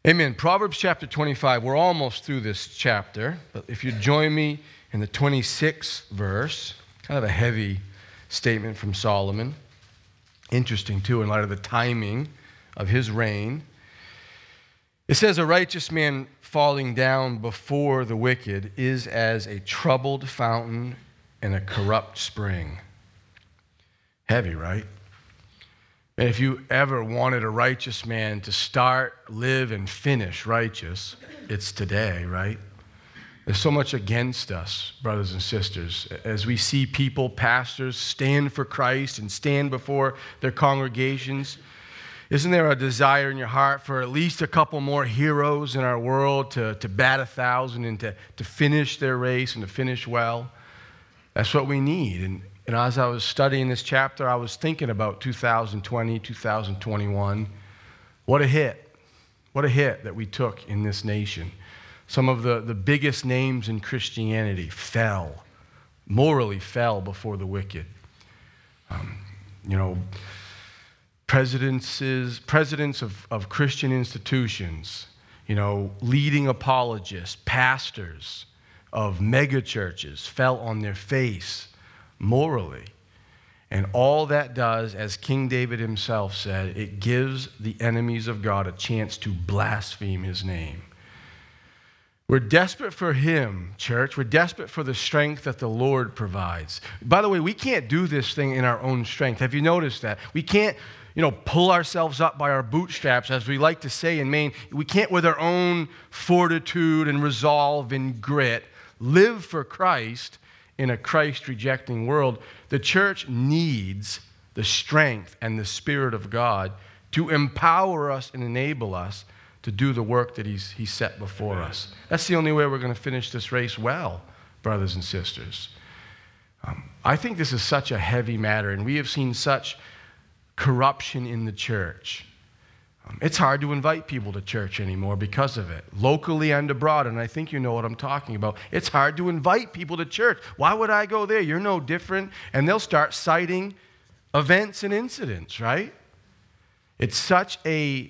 Amen. Proverbs chapter 25. We're almost through this chapter, but if you join me in the 26th verse, kind of a heavy statement from Solomon. Interesting, too, in light of the timing of his reign. It says, a righteous man falling down before the wicked is as a troubled fountain and a corrupt spring. Heavy, right? And if you ever wanted a righteous man to start, live, and finish righteous, it's today, right? There's so much against us, brothers and sisters, as we see people, pastors, stand for Christ and stand before their congregations. Isn't there a desire in your heart for at least a couple more heroes in our world to bat 1,000 and to finish their race and to finish well? That's what we need. And as I was studying this chapter, I was thinking about 2020, 2021. What a hit. What a hit that we took in this nation. Some of the biggest names in Christianity morally fell before the wicked. Presidents of Christian institutions, leading apologists, pastors of mega churches fell on their face morally. And all that does, as King David himself said, it gives the enemies of God a chance to blaspheme his name. We're desperate for him, church. We're desperate for the strength that the Lord provides. By the way, we can't do this thing in our own strength. Have you noticed that? We can't, pull ourselves up by our bootstraps, as we like to say in Maine. We can't, with our own fortitude and resolve and grit, live for Christ in a Christ-rejecting world. The church needs the strength and the Spirit of God to empower us and enable us to do the work that He's set before us. That's the only way we're going to finish this race well, brothers and sisters. I think this is such a heavy matter, and we have seen such corruption in the church. It's hard to invite people to church anymore because of it, locally and abroad, and I think you know what I'm talking about. It's hard to invite people to church. Why would I go there? You're no different. And they'll start citing events and incidents, right? It's such a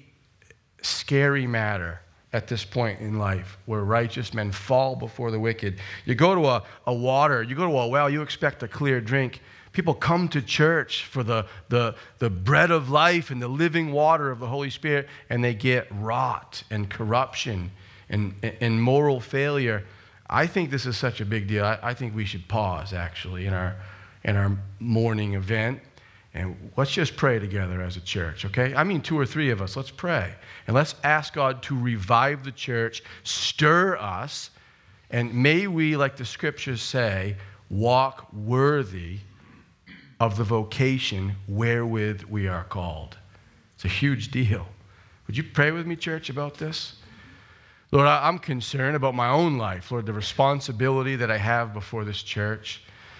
scary matter at this point in life where righteous men fall before the wicked. You go to a well, you expect a clear drink. People come to church for the bread of life and the living water of the Holy Spirit, and they get rot and corruption and moral failure. I think this is such a big deal. I think we should pause, actually, in our morning event. And let's just pray together as a church, okay? I mean, 2 or 3 of us, let's pray. And let's ask God to revive the church, stir us, and may we, like the scriptures say, walk worthy of the vocation wherewith we are called. It's a huge deal. Would you pray with me, church, about this? Lord, I'm concerned about my own life, Lord, the responsibility that I have before this church.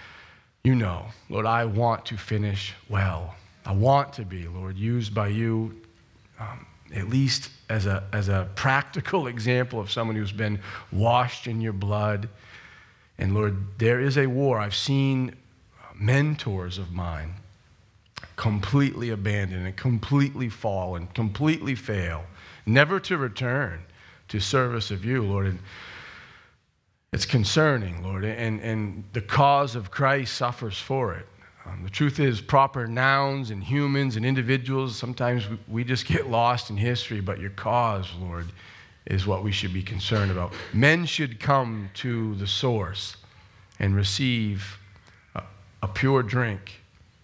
Lord, I want to finish well. I want to be, Lord, used by you, at least as a practical example of someone who's been washed in your blood. And Lord, there is a war. I've seen mentors of mine completely abandon and completely fall and completely fail, never to return to service of you, Lord. And it's concerning, Lord, and the cause of Christ suffers for it. The truth is, proper nouns and humans and individuals, sometimes we just get lost in history, but your cause, Lord, is what we should be concerned about. Men should come to the source and receive a pure drink.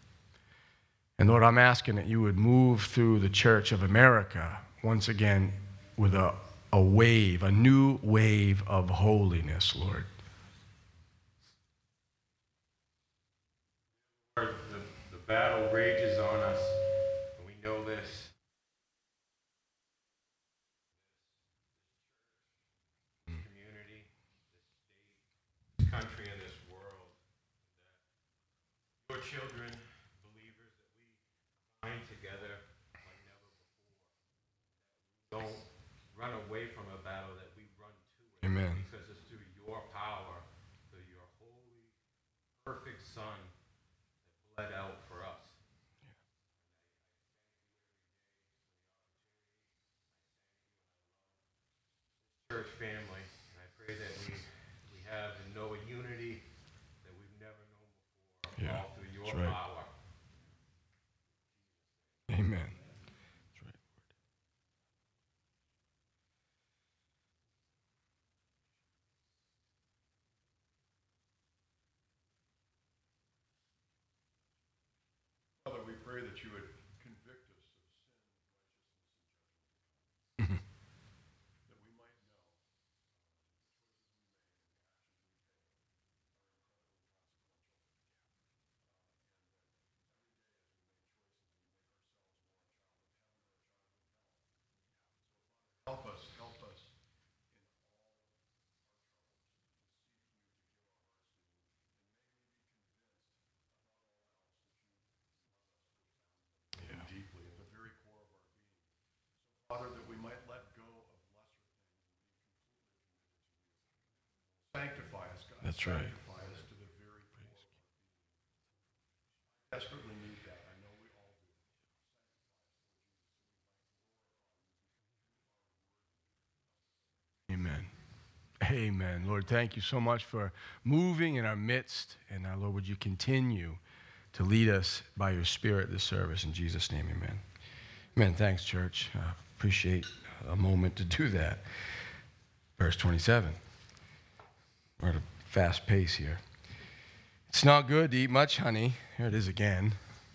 And Lord, I'm asking that you would move through the Church of America once again with a new wave of holiness, Lord. The battle rages on us, and we know this. Community, this state, this country, and this world. Your children, believers, that we bind together like never before. Don't run away from a battle, that we run to it. Amen. Because it's through your power, through your holy, perfect Son that bled out for us. That's right. Amen. That's right. Father, we pray that you would convict us of sin, Mhm. that we might know help us in deeply at the very core of our being. Father, that we might let go of lesser things. Sanctify us, God. That's right. Sanctify us to the very core of our being. Desperately need that. I know we all do. Amen. Amen. Lord, thank you so much for moving in our midst. And Lord, would you continue to lead us by your Spirit this service. In Jesus' name, amen. Amen. Thanks, church. Appreciate a moment to do that. Verse 27. We're at a fast pace here. It's not good to eat much honey. Here it is again.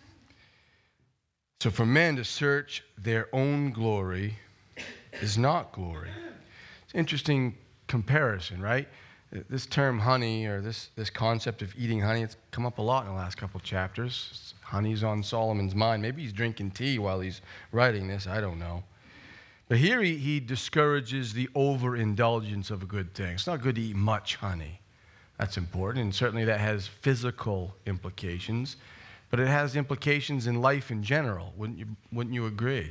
So for men to search their own glory is not glory. It's an interesting comparison, right? This term honey, or this concept of eating honey, it's come up a lot in the last couple chapters. Honey's on Solomon's mind. Maybe he's drinking tea while he's writing this. I don't know. But here he discourages the overindulgence of a good thing. It's not good to eat much honey. That's important, and certainly that has physical implications, but it has implications in life in general. Wouldn't you agree?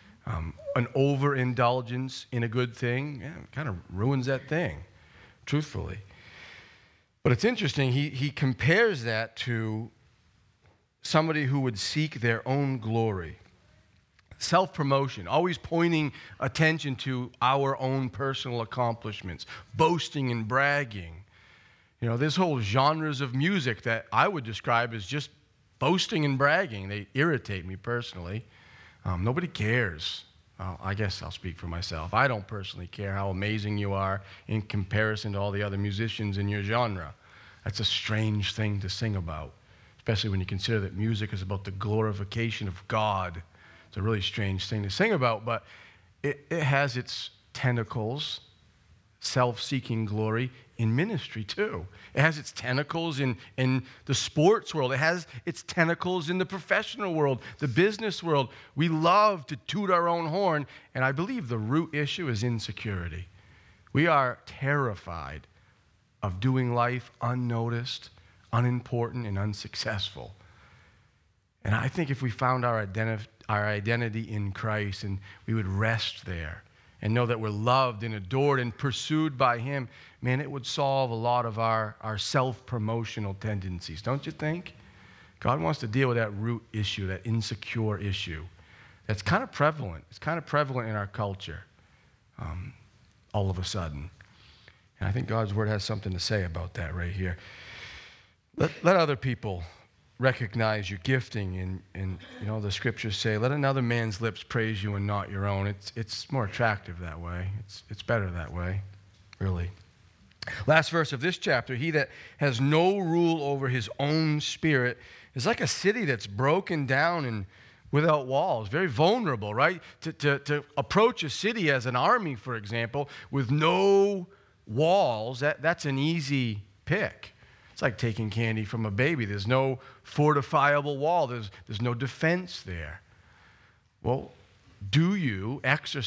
An overindulgence in a good thing kind of ruins that thing, truthfully. But it's interesting, he compares that to somebody who would seek their own glory. Self-promotion, always pointing attention to our own personal accomplishments, boasting and bragging. You know, there's whole genres of music that I would describe as just boasting and bragging. They irritate me personally. Nobody cares. I guess I'll speak for myself. I don't personally care how amazing you are in comparison to all the other musicians in your genre. That's a strange thing to sing about, especially when you consider that music is about the glorification of God. It's a really strange thing to sing about, but it has its tentacles, self-seeking glory, in ministry too. It has its tentacles in the sports world. It has its tentacles in the professional world, the business world. We love to toot our own horn, and I believe the root issue is insecurity. We are terrified of doing life unnoticed, unimportant, and unsuccessful. And I think if we found our identity in Christ and we would rest there and know that we're loved and adored and pursued by Him, man, it would solve a lot of our self-promotional tendencies, don't you think? God wants to deal with that root issue, that insecure issue. That's kind of prevalent. It's kind of prevalent in our culture all of a sudden. And I think God's Word has something to say about that right here. Let other people recognize your gifting, and you know the scriptures say, let another man's lips praise you and not your own. It's more attractive that way. It's better that way, really. Last verse of this chapter, he that has no rule over his own spirit is like a city that's broken down and without walls, very vulnerable, right? To approach a city as an army, for example, with no walls, that's an easy pick. It's like taking candy from a baby. There's no fortifiable wall. There's no defense there. Well, do you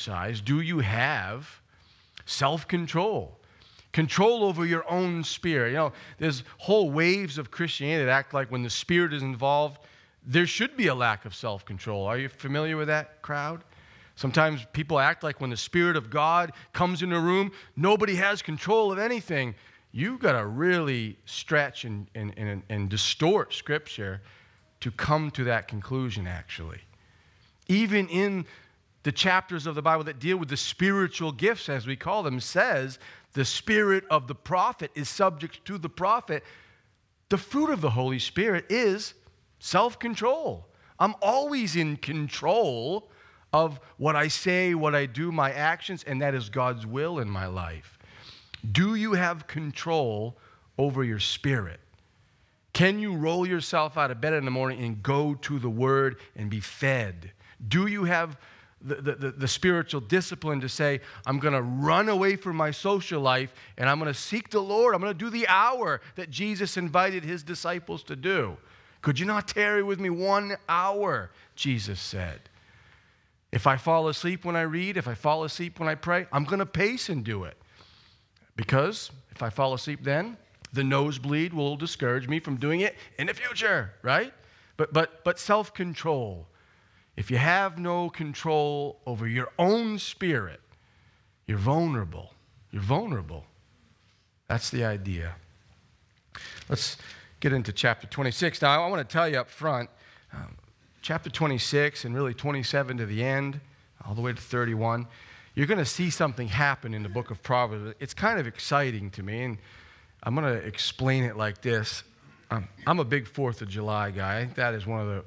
have self-control? Control over your own spirit. You know, there's whole waves of Christianity that act like when the Spirit is involved, there should be a lack of self-control. Are you familiar with that crowd? Sometimes people act like when the Spirit of God comes in a room, nobody has control of anything. You've got to really stretch and distort Scripture to come to that conclusion, actually. Even in the chapters of the Bible that deal with the spiritual gifts, as we call them, says the spirit of the prophet is subject to the prophet. The fruit of the Holy Spirit is Self-control. I'm always in control of what I say, what I do, my actions, and that is God's will in my life. Do you have control over your spirit? Can you roll yourself out of bed in the morning and go to the Word and be fed? Do you have the spiritual discipline to say, I'm going to run away from my social life and I'm going to seek the Lord. I'm going to do the hour that Jesus invited his disciples to do. Could you not tarry with me 1 hour, Jesus said. If I fall asleep when I read, if I fall asleep when I pray, I'm going to pace and do it. Because if I fall asleep then, the nosebleed will discourage me from doing it in the future, right? But self-control. If you have no control over your own spirit, you're vulnerable. You're vulnerable. That's the idea. Let's get into chapter 26. Now, I want to tell you up front, chapter 26 and really 27 to the end, all the way to 31, you're going to see something happen in the book of Proverbs. It's kind of exciting to me, and I'm going to explain it like this. I'm a big 4th of July guy. I think that is one of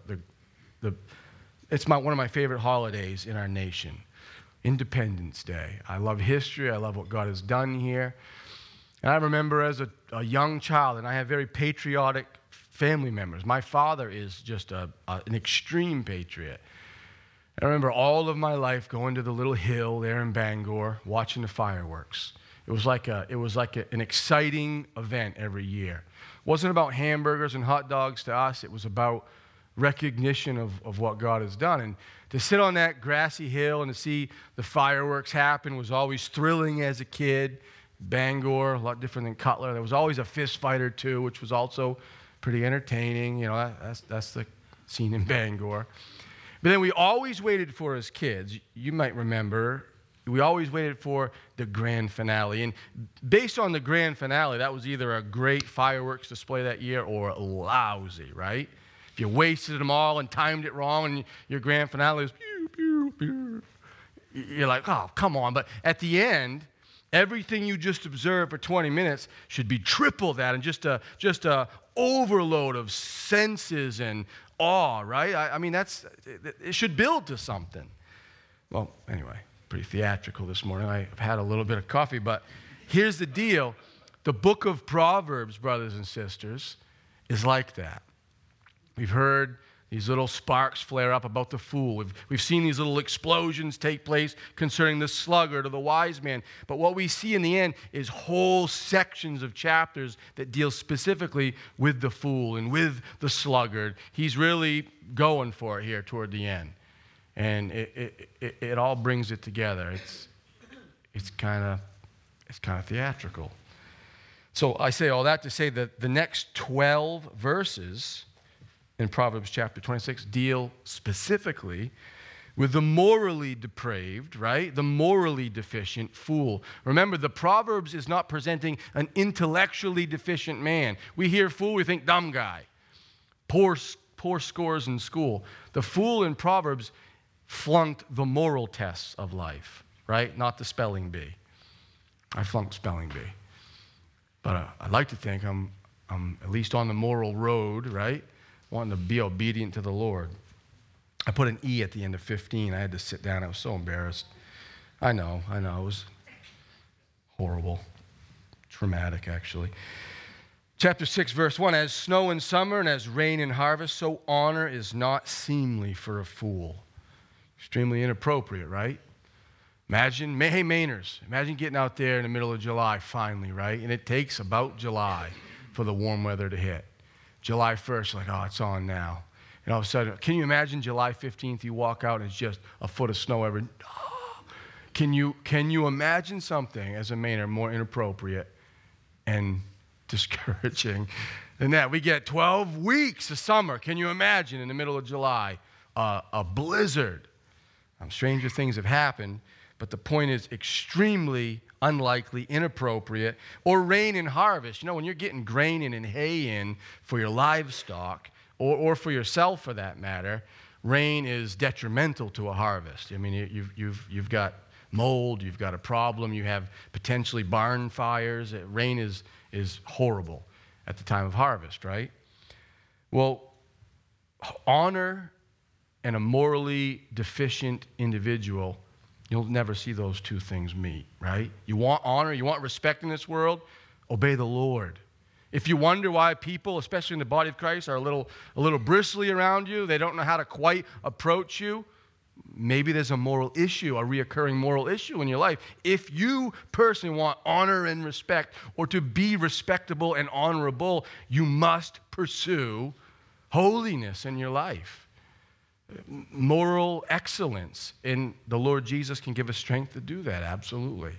one of my favorite holidays in our nation. Independence Day. I love history. I love what God has done here. And I remember as a young child, and I have very patriotic family members. My father is just an extreme patriot. I remember all of my life going to the little hill there in Bangor, watching the fireworks. It was like an exciting event every year. It wasn't about hamburgers and hot dogs to us. It was about recognition of what God has done. And to sit on that grassy hill and to see the fireworks happen was always thrilling as a kid. Bangor, a lot different than Cutler. There was always a fist fight or two, which was also pretty entertaining. You know, that's the scene in Bangor. But then we always waited for, as kids, you might remember, we always waited for the grand finale. And based on the grand finale, that was either a great fireworks display that year or lousy, right? If you wasted them all and timed it wrong and your grand finale was pew, pew, pew, you're like, oh, come on. But at the end, everything you just observed for 20 minutes should be triple that, and just a overload of senses and awe, right? I mean, it should build to something. Well, anyway, pretty theatrical this morning. I've had a little bit of coffee, but here's the deal. The book of Proverbs, brothers and sisters, is like that. We've heard these little sparks flare up about the fool. We've seen these little explosions take place concerning the sluggard or the wise man. But what we see in the end is whole sections of chapters that deal specifically with the fool and with the sluggard. He's really going for it here toward the end. And it all brings it together. It's kind of theatrical. So I say all that to say that the next 12 verses in Proverbs chapter 26 deal specifically with the morally depraved, right? The morally deficient fool. Remember, the Proverbs is not presenting an intellectually deficient man. We hear fool, we think dumb guy. Poor scores in school. The fool in Proverbs flunked the moral tests of life, right? Not the spelling bee. I flunked spelling bee. But I'd like to think I'm at least on the moral road, right? Wanting to be obedient to the Lord. I put an E at the end of 15. I had to sit down. I was so embarrassed. I know. It was horrible. Traumatic, actually. Chapter 6, verse 1, as snow in summer and as rain in harvest, so honor is not seemly for a fool. Extremely inappropriate, right? Imagine, hey, Mainers, imagine getting out there in the middle of July finally, right? And it takes about July for the warm weather to hit. July 1st, like, oh, it's on now. And all of a sudden, can you imagine July 15th, you walk out and it's just a foot of snow every... Oh, can you imagine something as a Mainer more inappropriate and discouraging than that? We get 12 weeks of summer. Can you imagine in the middle of July a blizzard? Stranger things have happened, but the point is extremely unlikely, inappropriate, or rain in harvest. You know, when you're getting grain in and hay in for your livestock, or for yourself for that matter, rain is detrimental to a harvest. I mean, you've got mold, you've got a problem, you have potentially barn fires. Rain is horrible at the time of harvest, right? Well, honor and a morally deficient individual, you'll never see those two things meet, right? You want honor, you want respect in this world, obey the Lord. If you wonder why people, especially in the body of Christ, are a little bristly around you, they don't know how to quite approach you, maybe there's a moral issue, a reoccurring moral issue in your life. If you personally want honor and respect, or to be respectable and honorable, you must pursue holiness in your life. Moral excellence. And the Lord Jesus can give us strength to do that, absolutely.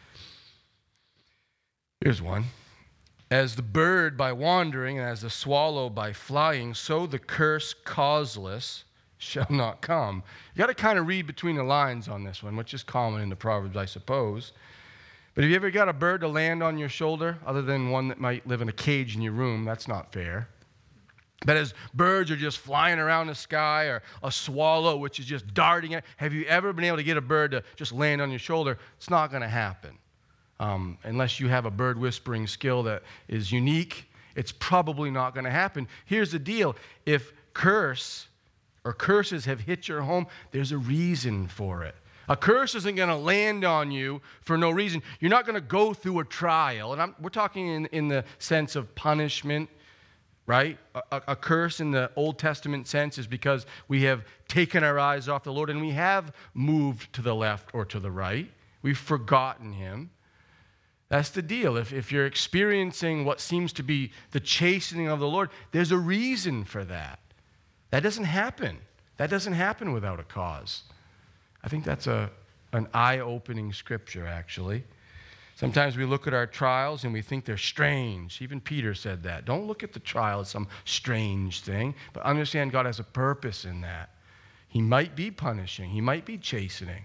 Here's one. As the bird by wandering, and as the swallow by flying, so the curse causeless shall not come. You got to kind of read between the lines on this one, which is common in the Proverbs, I suppose. But have you ever got a bird to land on your shoulder, other than one that might live in a cage in your room? That's not fair. But as birds are just flying around the sky, or a swallow which is just darting at, have you ever been able to get a bird to just land on your shoulder? It's not going to happen. Unless you have a bird whispering skill that is unique, it's probably not going to happen. Here's the deal. If curses have hit your home, there's a reason for it. A curse isn't going to land on you for no reason. You're not going to go through a trial. And we're talking in the sense of punishment, right? A curse in the Old Testament sense is because we have taken our eyes off the Lord and we have moved to the left or to the right. We've forgotten him. That's the deal. If you're experiencing what seems to be the chastening of the Lord, there's a reason for that. That doesn't happen. That doesn't happen without a cause. I think that's an eye-opening scripture, actually. Sometimes we look at our trials and we think they're strange. Even Peter said that. Don't look at the trial as some strange thing, but understand God has a purpose in that. He might be punishing. He might be chastening.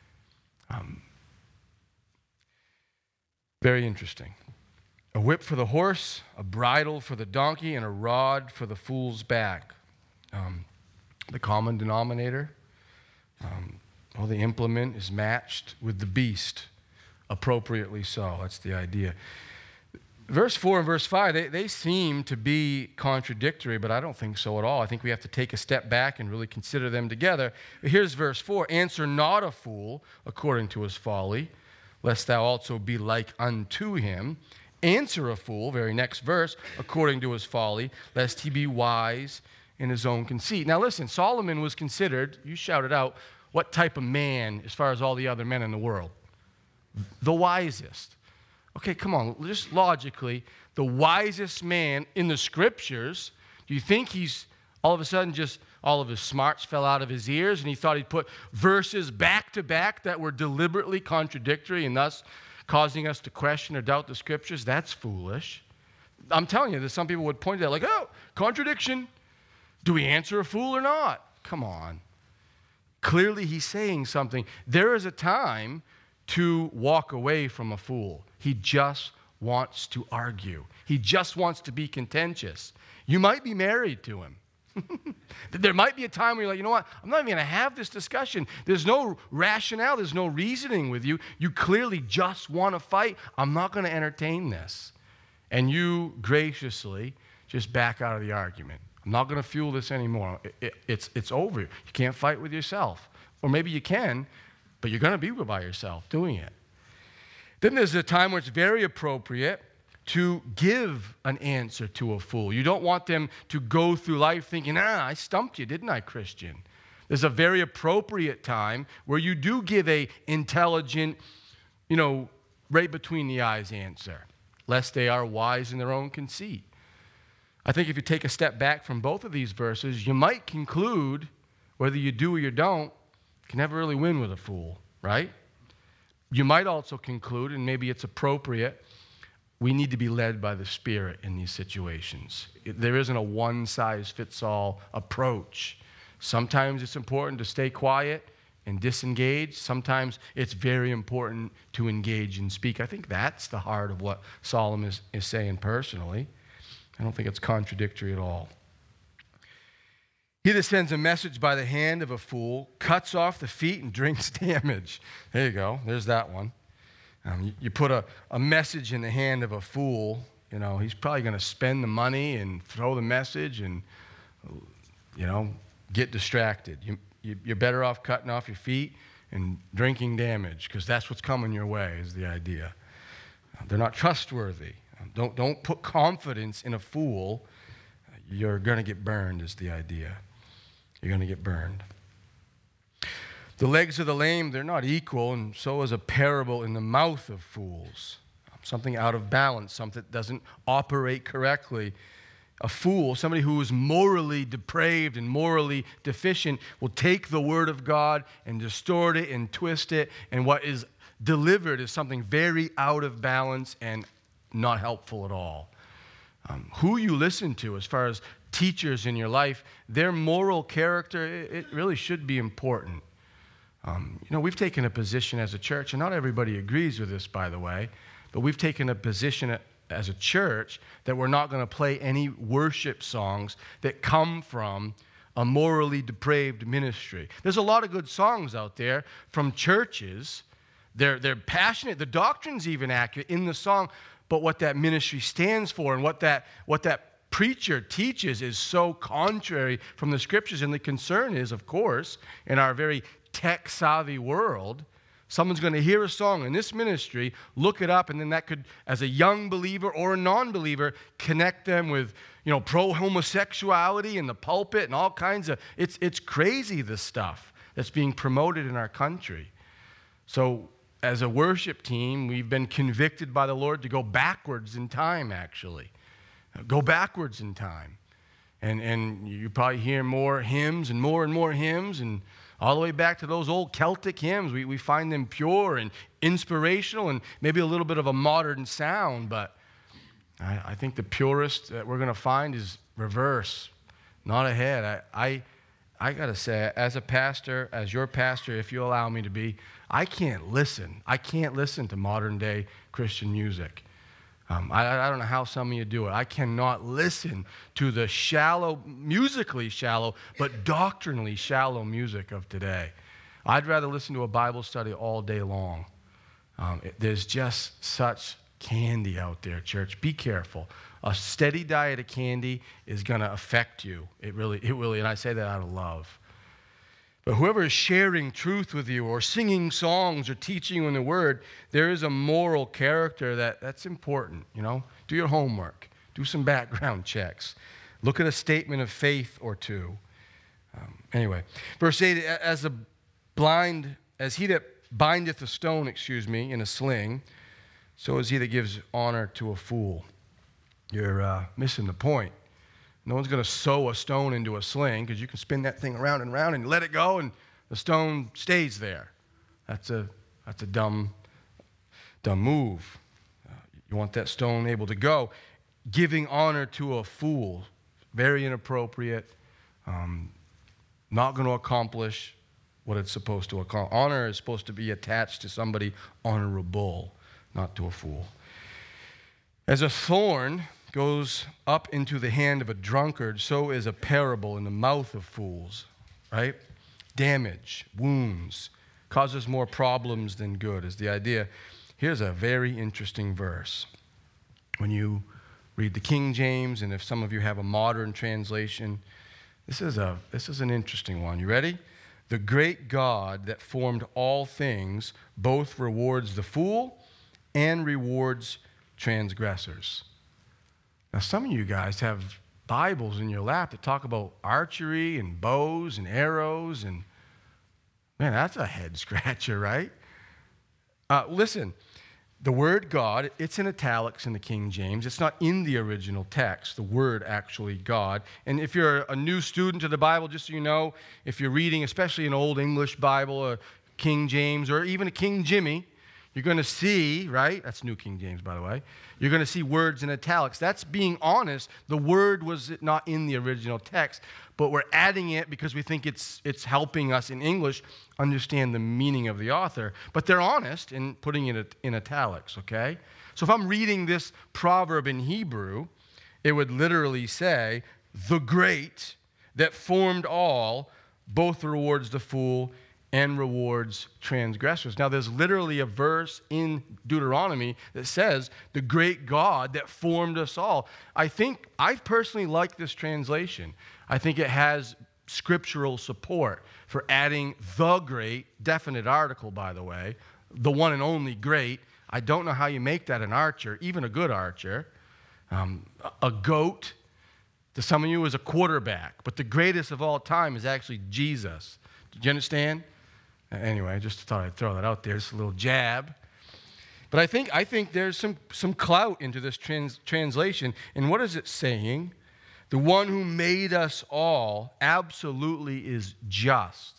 Very interesting. A whip for the horse, a bridle for the donkey, and a rod for the fool's back. The common denominator, the implement is matched with the beast, appropriately so. That's the idea. Verse 4 and verse 5, they seem to be contradictory, but I don't think so at all. I think we have to take a step back and really consider them together. Here's verse 4. Answer not a fool according to his folly, lest thou also be like unto him. Answer a fool, very next verse, according to his folly, lest he be wise in his own conceit. Now listen, Solomon was considered, you shouted out, what type of man as far as all the other men in the world? The wisest. Okay, come on, just logically, the wisest man in the scriptures, do you think he's all of a sudden just all of his smarts fell out of his ears and he thought he'd put verses back to back that were deliberately contradictory and thus causing us to question or doubt the scriptures? That's foolish. I'm telling you, there's some people would point to that like, oh, contradiction. Do we answer a fool or not? Come on. Clearly he's saying something. There is a time to walk away from a fool. He just wants to argue. He just wants to be contentious. You might be married to him. There might be a time where you're like, you know what? I'm not even going to have this discussion. There's no rationale. There's no reasoning with you. You clearly just want to fight. I'm not going to entertain this. And you graciously just back out of the argument. I'm not going to fuel this anymore. It's over. You can't fight with yourself. Or maybe you can, but you're going to be by yourself doing it. Then there's a time where it's very appropriate to give an answer to a fool. You don't want them to go through life thinking, I stumped you, didn't I, Christian? There's a very appropriate time where you do give a intelligent, right between the eyes answer, lest they are wise in their own conceit. I think if you take a step back from both of these verses, you might conclude, whether you do or you don't, you can never really win with a fool, right? You might also conclude, and maybe it's appropriate, we need to be led by the Spirit in these situations. There isn't a one-size-fits-all approach. Sometimes it's important to stay quiet and disengage. Sometimes it's very important to engage and speak. I think that's the heart of what Solomon is saying personally. I don't think it's contradictory at all. He that sends a message by the hand of a fool cuts off the feet and drinks damage. There you go. There's that one. You put a message in the hand of a fool, he's probably going to spend the money and throw the message and Get distracted. You're better off cutting off your feet and drinking damage, because that's what's coming your way, is the idea. They're not trustworthy. Don't put confidence in a fool. You're going to get burned, is the idea. You're going to get burned. The legs of the lame, they're not equal, and so is a parable in the mouth of fools. Something out of balance, something that doesn't operate correctly. A fool, somebody who is morally depraved and morally deficient, will take the word of God and distort it and twist it, and what is delivered is something very out of balance and not helpful at all. Who you listen to as far as teachers in your life, their moral character, it really should be important. We've taken a position as a church, and not everybody agrees with this, by the way, but we've taken a position as a church that we're not going to play any worship songs that come from a morally depraved ministry. There's a lot of good songs out there from churches. They're passionate. The doctrine's even accurate in the song, but what that ministry stands for and what that preacher teaches is so contrary from the scriptures. And the concern is, of course, in our very tech-savvy world, someone's going to hear a song in this ministry, look it up, and then that could, as a young believer or a non-believer, connect them with, pro-homosexuality in the pulpit and all kinds of, it's crazy, the stuff that's being promoted in our country. So as a worship team, we've been convicted by the Lord to go backwards in time, actually. Go backwards in time. And you probably hear more hymns and more hymns, and all the way back to those old Celtic hymns. We find them pure and inspirational and maybe a little bit of a modern sound, but I think the purest that we're going to find is reverse, not ahead. I got to say, as a pastor, as your pastor, if you allow me to be, I can't listen to modern day Christian music. I don't know how some of you do it. I cannot listen to the musically shallow, but doctrinally shallow music of today. I'd rather listen to a Bible study all day long. There's just such candy out there, church. Be careful. A steady diet of candy is going to affect you. It really, and I say that out of love. But whoever is sharing truth with you or singing songs or teaching you in the Word, there is a moral character that's important, Do your homework. Do some background checks. Look at a statement of faith or two. Anyway, verse 8, as he that bindeth a stone, in a sling, so is he that gives honor to a fool. You're missing the point. No one's going to sew a stone into a sling, because you can spin that thing around and around and let it go, and the stone stays there. That's a dumb move. You want that stone able to go. Giving honor to a fool, very inappropriate, not going to accomplish what it's supposed to accomplish. Honor is supposed to be attached to somebody honorable, not to a fool. As a thorn goes up into the hand of a drunkard, so is a parable in the mouth of fools, right? Damage, wounds, causes more problems than good is the idea. Here's a very interesting verse. When you read the King James, and if some of you have a modern translation, this is an interesting one. You ready? The great God that formed all things both rewards the fool and rewards transgressors. Now, some of you guys have Bibles in your lap that talk about archery and bows and arrows, and man, that's a head scratcher, right? Listen, the word God, it's in italics in the King James. It's not in the original text, the word actually God. And if you're a new student to the Bible, just so you know, if you're reading especially an Old English Bible, or King James, or even a King Jimmy, you're going to see, right? That's New King James, by the way. You're going to see words in italics. That's being honest. The word was not in the original text, but we're adding it because we think it's helping us in English understand the meaning of the author. But they're honest in putting it in italics, okay? So if I'm reading this proverb in Hebrew, it would literally say, the great that formed all both rewards the fool and rewards transgressors. Now, there's literally a verse in Deuteronomy that says, the great God that formed us all. I personally like this translation. I think it has scriptural support for adding the great, definite article, by the way, the one and only great. I don't know how you make that an archer, even a good archer. A goat, to some of you, is a quarterback, but the greatest of all time is actually Jesus. Did you understand? Anyway, I just thought I'd throw that out there. Just a little jab. But I think there's some clout into this translation. And what is it saying? The one who made us all absolutely is just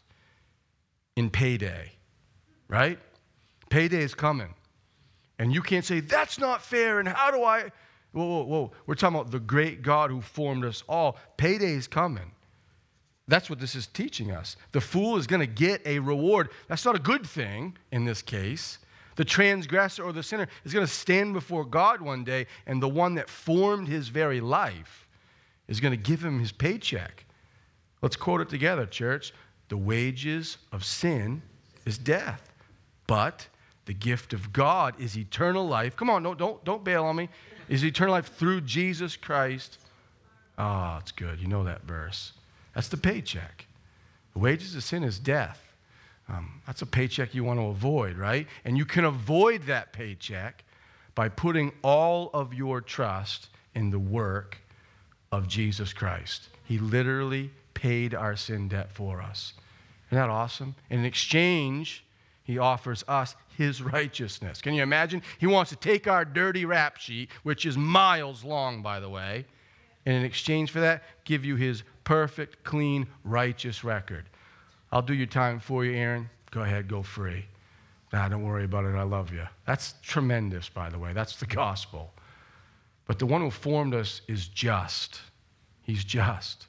in payday, right? Payday is coming. And you can't say, that's not fair, and how do I... Whoa. We're talking about the great God who formed us all. Payday is coming. That's what this is teaching us. The fool is going to get a reward. That's not a good thing in this case. The transgressor or the sinner is going to stand before God one day, and the one that formed his very life is going to give him his paycheck. Let's quote it together, church. The wages of sin is death, but the gift of God is eternal life. Come on, don't bail on me. Is eternal life through Jesus Christ. Ah, it's good. You know that verse. That's the paycheck. The wages of sin is death. That's a paycheck you want to avoid, right? And you can avoid that paycheck by putting all of your trust in the work of Jesus Christ. He literally paid our sin debt for us. Isn't that awesome? And in exchange, he offers us his righteousness. Can you imagine? He wants to take our dirty rap sheet, which is miles long, by the way, and in exchange for that, give you his perfect, clean, righteous record. I'll do your time for you, Aaron. Go ahead, go free. Nah, don't worry about it. I love you. That's tremendous, by the way. That's the gospel. But the one who formed us is just. He's just.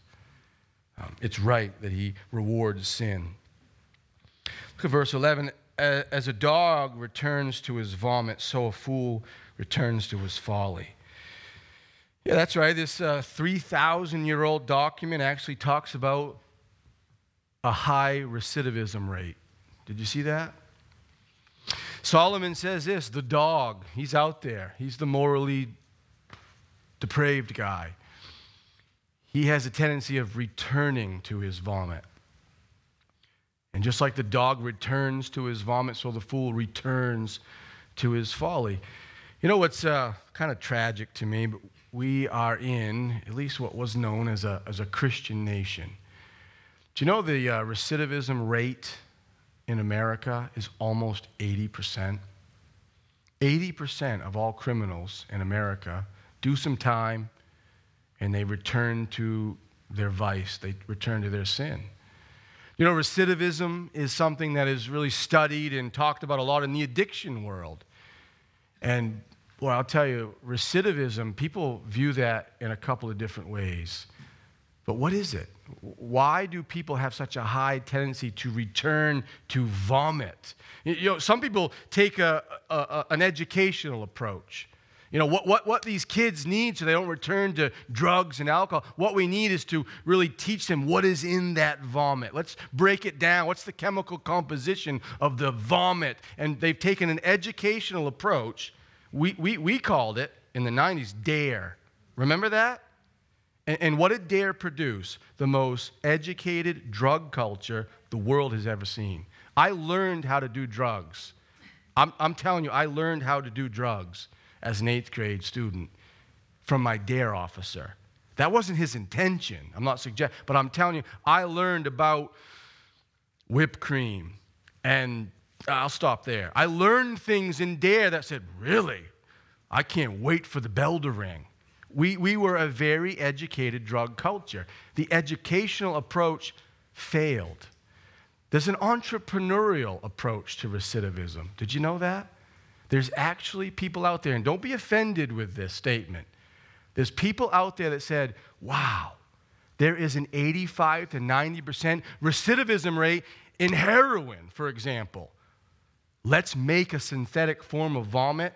It's right that he rewards sin. Look at verse 11. As a dog returns to his vomit, so a fool returns to his folly. Yeah, that's right. This 3,000-year-old document actually talks about a high recidivism rate. Did you see that? Solomon says this, the dog, he's out there. He's the morally depraved guy. He has a tendency of returning to his vomit. And just like the dog returns to his vomit, so the fool returns to his folly. You know what's kind of tragic to me, but we are in at least what was known as a Christian nation. Do you know the recidivism rate in America is almost 80%? 80% of all criminals in America do some time and they return to their vice, they return to their sin. You know, recidivism is something that is really studied and talked about a lot in the addiction world. And, well, I'll tell you, recidivism, people view that in a couple of different ways. But what is it? Why do people have such a high tendency to return to vomit? You know, some people take an educational approach. You know, what these kids need so they don't return to drugs and alcohol, what we need is to really teach them what is in that vomit. Let's break it down. What's the chemical composition of the vomit? And they've taken an educational approach. We called it, in the 90s, DARE. Remember that? And what did DARE produce? The most educated drug culture the world has ever seen. I learned how to do drugs. I'm telling you, I learned how to do drugs as an 8th grade student from my DARE officer. That wasn't his intention. I'm not suggesting, but I'm telling you, I learned about whipped cream, and I'll stop there. I learned things in DARE that said, really? I can't wait for the bell to ring. We were a very educated drug culture. The educational approach failed. There's an entrepreneurial approach to recidivism. Did you know that? There's actually people out there, and don't be offended with this statement. There's people out there that said, wow, there is an 85 to 90% recidivism rate in heroin, for example. Let's make a synthetic form of vomit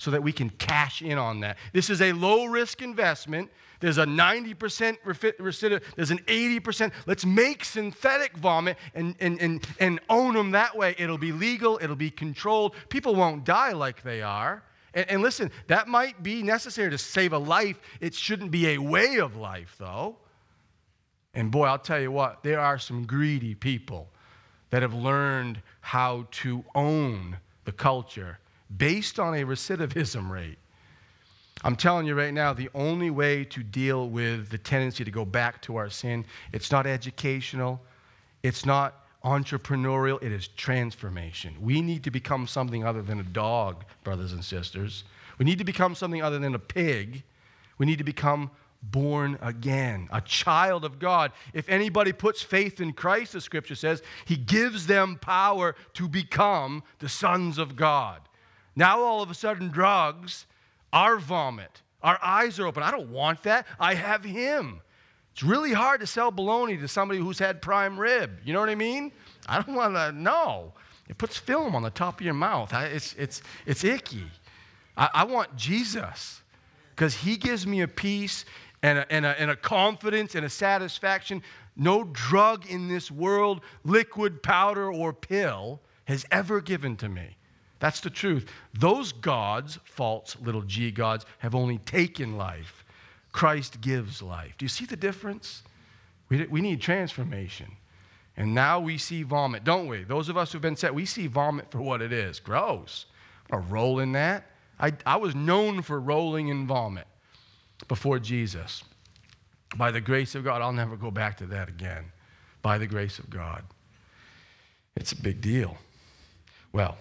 so that we can cash in on that. This is a low-risk investment. There's a 90% recidivism. There's an 80%. Let's make synthetic vomit and own them that way. It'll be legal. It'll be controlled. People won't die like they are. And listen, that might be necessary to save a life. It shouldn't be a way of life, though. And boy, I'll tell you what, there are some greedy people that have learned how to own the culture based on a recidivism rate. I'm telling you right now, the only way to deal with the tendency to go back to our sin, it's not educational, it's not entrepreneurial, it is transformation. We need to become something other than a dog, brothers and sisters. We need to become something other than a pig. We need to become born again, a child of God. If anybody puts faith in Christ, the scripture says, he gives them power to become the sons of God. Now all of a sudden, drugs are vomit. Our eyes are open. I don't want that. I have him. It's really hard to sell bologna to somebody who's had prime rib. You know what I mean? I don't want to know. It puts film on the top of your mouth. It's icky. I want Jesus because he gives me a peace and a confidence and a satisfaction no drug in this world, liquid, powder, or pill, has ever given to me. That's the truth. Those gods, false little g gods, have only taken life. Christ gives life. Do you see the difference? We need transformation. And now we see vomit, don't we? Those of us who've been set, we see vomit for what it is. Gross. I'm going to roll in that. I was known for rolling in vomit before Jesus. By the grace of God, I'll never go back to that again. By the grace of God. It's a big deal. Well,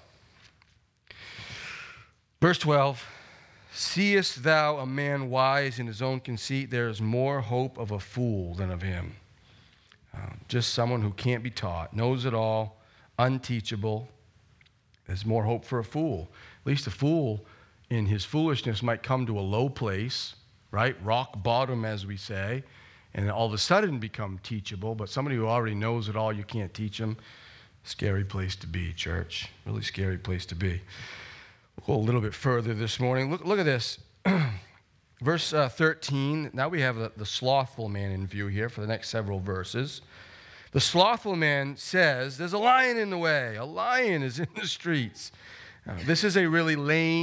verse 12, seest thou a man wise in his own conceit? There is more hope of a fool than of him. Just someone who can't be taught, knows it all, unteachable. There's more hope for a fool. At least a fool in his foolishness might come to a low place, right? Rock bottom, as we say, and all of a sudden become teachable. But somebody who already knows it all, you can't teach them. Scary place to be, church. Really scary place to be. We'll go a little bit further this morning. Look at this. Verse 13. Now we have the slothful man in view here for the next several verses. The slothful man says, there's a lion in the way. A lion is in the streets. This is a very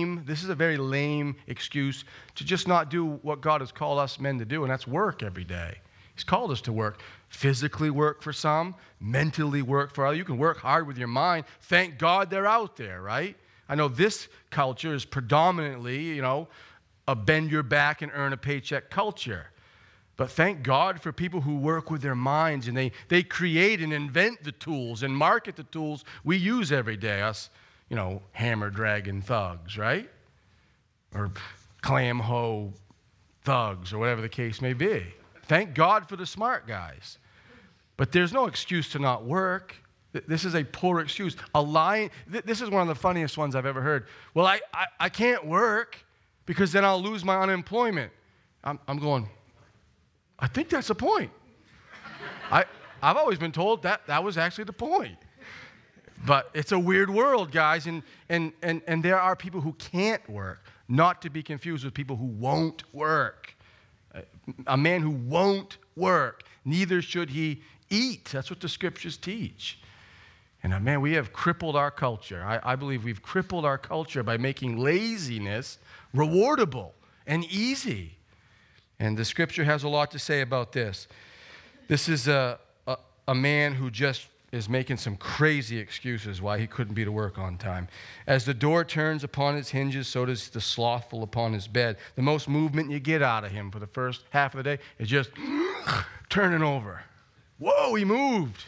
lame excuse to just not do what God has called us men to do, and that's work every day. He's called us to work. Physically work for some, mentally work for others. You can work hard with your mind. Thank God they're out there, right? I know this culture is predominantly, a bend your back and earn a paycheck culture. But thank God for people who work with their minds and they create and invent the tools and market the tools we use every day. Us, hammer dragon thugs, right? Or clam hoe thugs or whatever the case may be. Thank God for the smart guys. But there's no excuse to not work. This is a poor excuse. A lion, this is one of the funniest ones I've ever heard. Well, I can't work because then I'll lose my unemployment. I'm going, I think that's the point. I've always been told that was actually the point. But it's a weird world, guys, and there are people who can't work, not to be confused with people who won't work. A man who won't work, neither should he eat. That's what the scriptures teach. And man, we have crippled our culture. I believe we've crippled our culture by making laziness rewardable and easy. And the scripture has a lot to say about this. This is a man who just is making some crazy excuses why he couldn't be to work on time. As the door turns upon its hinges, so does the slothful upon his bed. The most movement you get out of him for the first half of the day is just turning over. Whoa, he moved.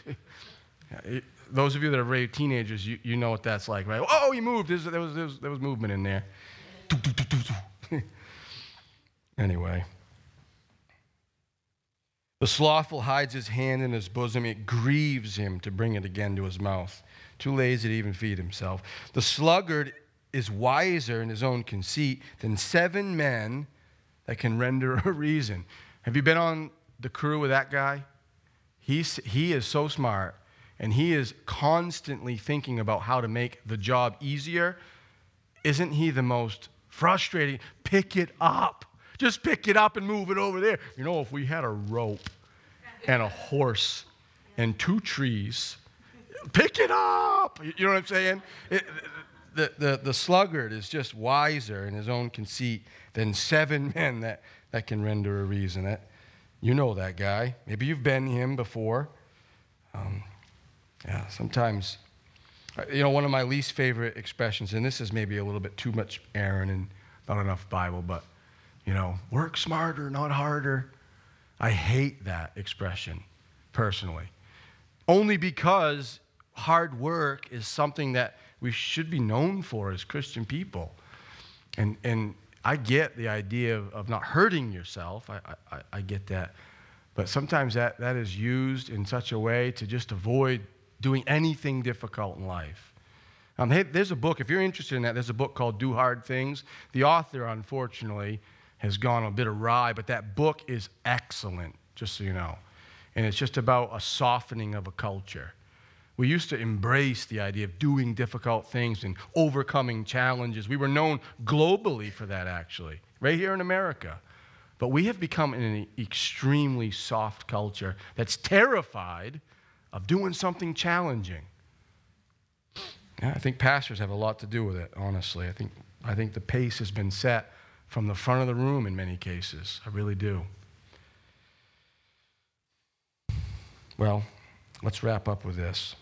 Those of you that have raised teenagers, you know what that's like, right? Oh, he moved. There was movement in there. Anyway. The slothful hides his hand in his bosom. It grieves him to bring it again to his mouth. Too lazy to even feed himself. The sluggard is wiser in his own conceit than 7 men that can render a reason. Have you been on the crew with that guy? He is so smart, and he is constantly thinking about how to make the job easier. Isn't he the most frustrating. Pick it up. Just pick it up and move it over there. You know, if we had a rope and a horse and 2 trees, pick it up. You know what I'm saying? The sluggard is just wiser in his own conceit than 7 men that can render a reason. You know that guy. Maybe you've been him before. Sometimes, one of my least favorite expressions, and this is maybe a little bit too much Aaron and not enough Bible, but, work smarter, not harder. I hate that expression, personally. Only because hard work is something that we should be known for as Christian people. And I get the idea of not hurting yourself. I get that. But sometimes that is used in such a way to just avoid doing anything difficult in life. Hey, there's a book, if you're interested in that, there's a book called Do Hard Things. The author, unfortunately, has gone a bit awry, but that book is excellent, just so you know. And it's just about a softening of a culture. We used to embrace the idea of doing difficult things and overcoming challenges. We were known globally for that, actually, right here in America. But we have become an extremely soft culture that's terrified of doing something challenging. Yeah, I think pastors have a lot to do with it, honestly. I think the pace has been set from the front of the room in many cases. I really do. Well, let's wrap up with this.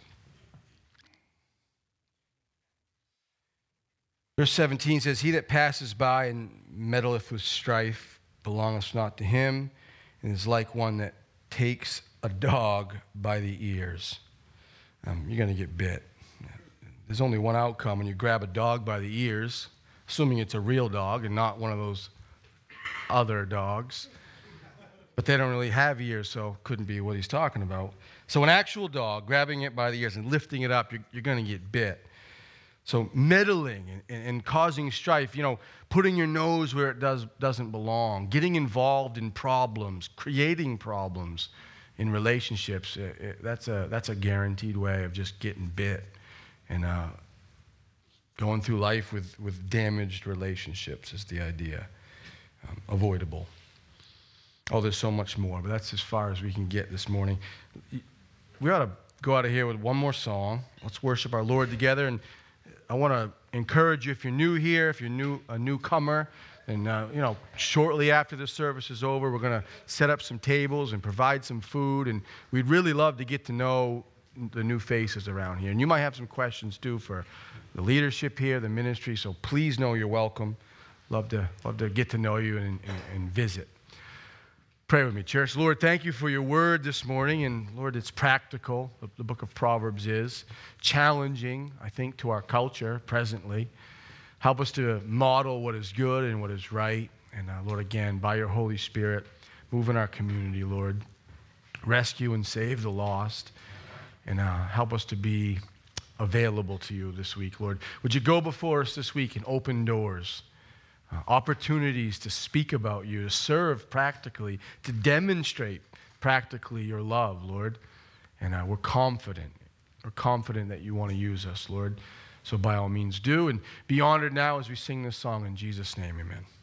Verse 17 says, "He that passes by and meddleth with strife belongeth not to him, and is like one that takes a dog by the ears." You're going to get bit. There's only one outcome when you grab a dog by the ears, assuming it's a real dog and not one of those other dogs. But they don't really have ears, so couldn't be what he's talking about. So an actual dog, grabbing it by the ears and lifting it up, you're going to get bit. So meddling and causing strife, putting your nose where it doesn't belong, getting involved in problems, creating problems in relationships, that's a guaranteed way of just getting bit and going through life with damaged relationships is the idea. Avoidable. Oh, there's so much more, but that's as far as we can get this morning. We ought to go out of here with one more song. Let's worship our Lord together. And I want to encourage you, if you're new here, if you're a newcomer, and shortly after the service is over, we're going to set up some tables and provide some food, and we'd really love to get to know the new faces around here. And you might have some questions too for the leadership here, the ministry. So please know you're welcome. Love to get to know you and visit. Pray with me, church. Lord, thank you for your word this morning. And Lord, it's practical. The book of Proverbs is challenging, I think, to our culture presently. Help us to model what is good and what is right. And Lord, again, by your Holy Spirit, move in our community, Lord. Rescue and save the lost. And help us to be available to you this week, Lord. Would you go before us this week and open doors? Opportunities to speak about you, to serve practically, to demonstrate practically your love, Lord. And we're confident that you want to use us, Lord. So by all means do, and be honored now as we sing this song in Jesus' name, amen.